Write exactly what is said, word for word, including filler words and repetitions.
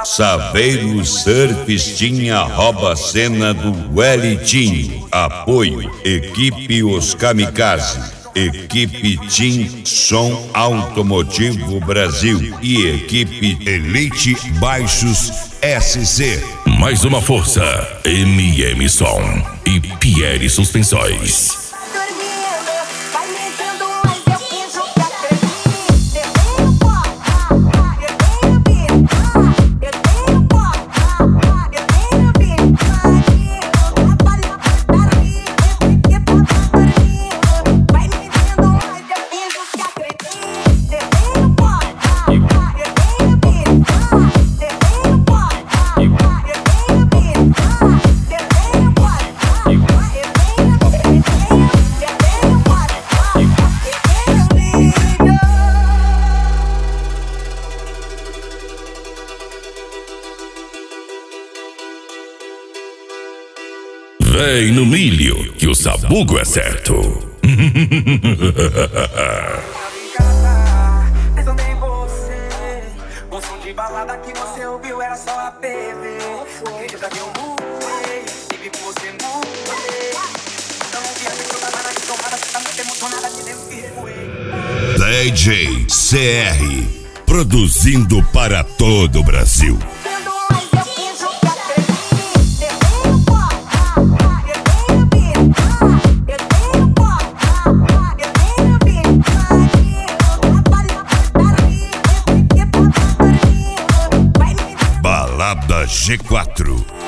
Saveiro Surfistinha rouba cena do Wellington. Apoio Equipe Os Kamikaze, Equipe Team Som Automotivo Brasil e Equipe Elite Baixos S C. Mais uma força, M M Som e Pierre Suspensões. Vem no milho, que o sabugo é certo. O som de balada que você ouviu era só a P V. Acredita que eu mudei, e vi que você mudei. Então não viaja que eu tava na tomada, você tá muito emocionada de dentro que recuei. D J C R, produzindo para todo o Brasil. Balada G quatro.